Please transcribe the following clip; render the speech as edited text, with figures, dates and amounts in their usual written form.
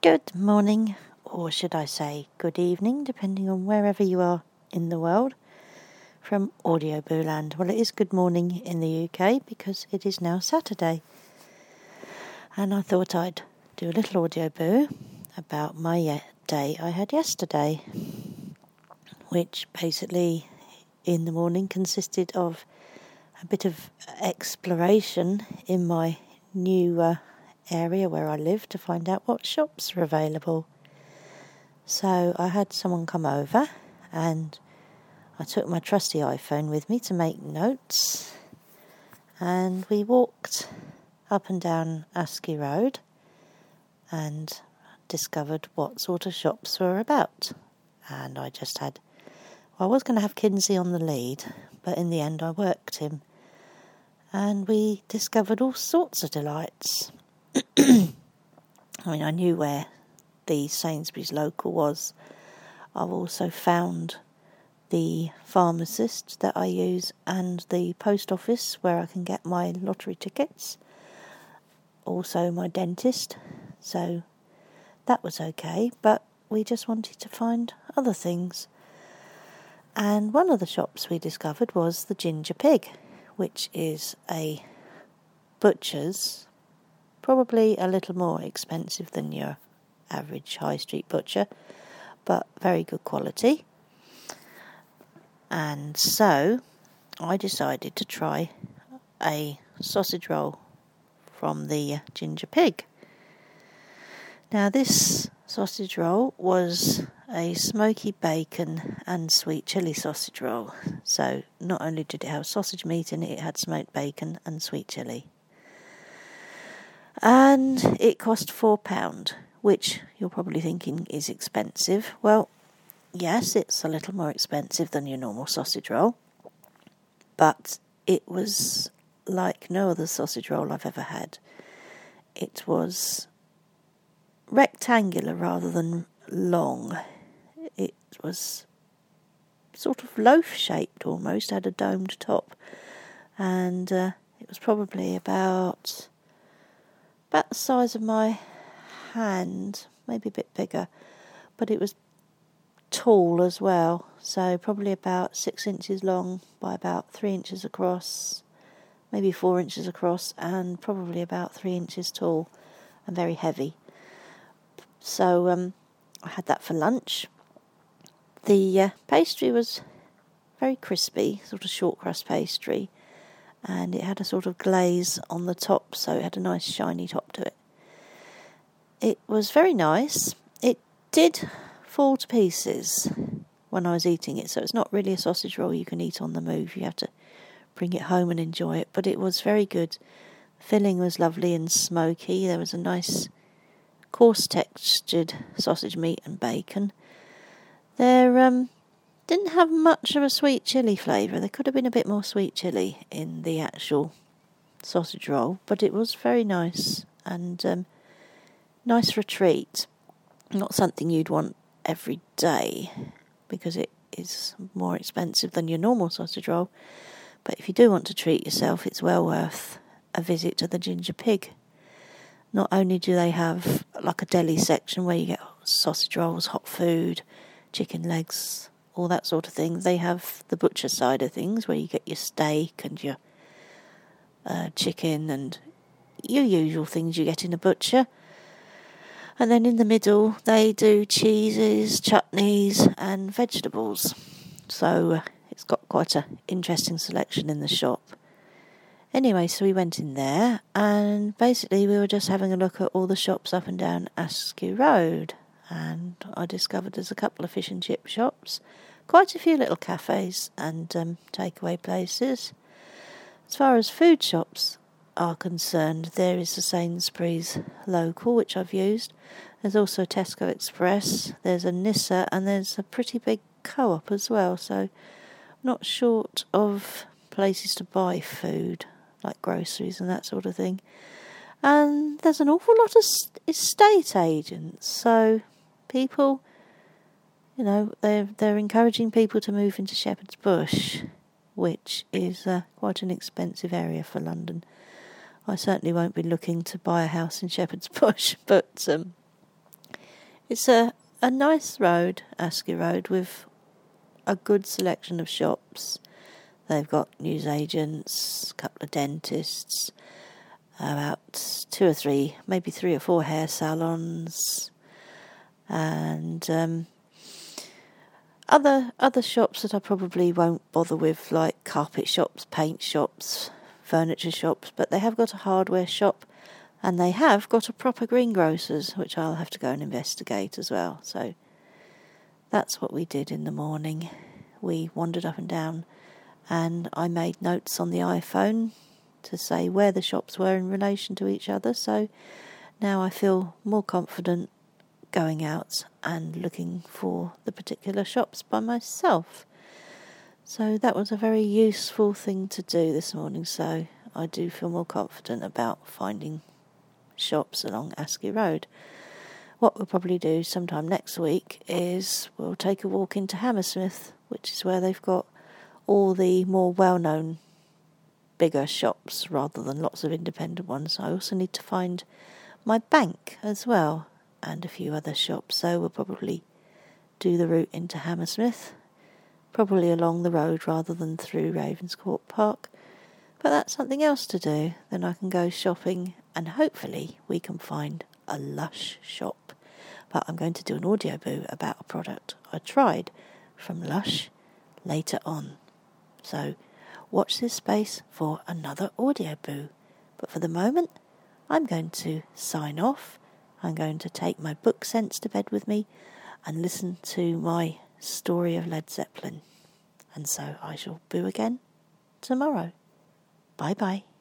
Good morning, or should I say good evening, depending on wherever you are in the world, from Audio Boo Land. Well, it is good morning in the UK because it is now Saturday. And I thought I'd do a little audio boo about my day I had yesterday, which basically in the morning consisted of a bit of exploration in my new area where I live to find out what shops are available. So I had someone come over and I took my trusty iPhone with me to make notes, and we walked up and down Askew Road and discovered what sort of shops were about. And I was going to have Kinsey on the lead, but in the end I worked him. And we discovered all sorts of delights. I knew where the Sainsbury's local was. I've also found the pharmacist that I use and the post office where I can get my lottery tickets. Also my dentist. So that was okay, but we just wanted to find other things. And one of the shops we discovered was the Ginger Pig, which is a butcher's, probably a little more expensive than your average high street butcher, but very good quality. And so I decided to try a sausage roll from the Ginger Pig. Now this sausage roll was a smoky bacon and sweet chilli sausage roll. So not only did it have sausage meat in it, it had smoked bacon and sweet chilli. And it cost £4, which you're probably thinking is expensive. Well, yes, it's a little more expensive than your normal sausage roll, but it was like no other sausage roll I've ever had. It was rectangular rather than long. It was sort of loaf-shaped almost, had a domed top, and it was probably about the size of my hand, maybe a bit bigger, but it was tall as well, so probably about 6 inches long by about 3 inches across, maybe 4 inches across, and probably about 3 inches tall, and very heavy. So I had that for lunch. The pastry was very crispy, sort of short crust pastry, and it had a sort of glaze on the top, so it had a nice shiny top to it. It was very nice. It did fall to pieces when I was eating it, so it's not really a sausage roll you can eat on the move. You have to bring it home and enjoy it, but it was very good. The filling was lovely and smoky. There was a nice coarse textured sausage meat and bacon. There didn't have much of a sweet chilli flavour. There could have been a bit more sweet chilli in the actual sausage roll, but it was very nice and nice for a treat. Not something you'd want every day because it is more expensive than your normal sausage roll, but if you do want to treat yourself, it's well worth a visit to the Ginger Pig. Not only do they have like a deli section where you get sausage rolls, hot food, chicken legs, all that sort of thing, they have the butcher side of things where you get your steak and your chicken and your usual things you get in a butcher. And then in the middle they do cheeses, chutneys and vegetables. So it's got quite an interesting selection in the shop. Anyway, so we went in there and basically we were just having a look at all the shops up and down Askew Road, and I discovered there's a couple of fish and chip shops, quite a few little cafes and takeaway places. As far as food shops are concerned, there is the Sainsbury's local, which I've used. There's also Tesco Express, there's a Nissa, and there's a pretty big Co-op as well, so not short of places to buy food, like groceries and that sort of thing. And there's an awful lot of estate agents, so people, they're encouraging people to move into Shepherd's Bush, which is quite an expensive area for London. I certainly won't be looking to buy a house in Shepherd's Bush, but It's a nice road, Askew Road, with a good selection of shops. They've got newsagents, a couple of dentists, about 2 or 3, maybe 3 or 4 hair salons, and other shops that I probably won't bother with, like carpet shops, paint shops, furniture shops, but they have got a hardware shop, and they have got a proper greengrocer's, which I'll have to go and investigate as well. So that's what we did in the morning. We wandered up and down, and I made notes on the iPhone to say where the shops were in relation to each other. So now I feel more confident going out and looking for the particular shops by myself. So that was a very useful thing to do this morning. So I do feel more confident about finding shops along Askew Road. What we'll probably do sometime next week is we'll take a walk into Hammersmith, which is where they've got all the more well-known bigger shops rather than lots of independent ones. I also need to find my bank as well and a few other shops, so we'll probably do the route into Hammersmith, probably along the road rather than through Ravenscourt Park. But that's something else to do. Then I can go shopping and hopefully we can find a Lush shop. But I'm going to do an audio boo about a product I tried from Lush later on. So watch this space for another audio boo. But for the moment, I'm going to sign off. I'm going to take my book sense to bed with me and listen to my story of Led Zeppelin. And so I shall boo again tomorrow. Bye-bye.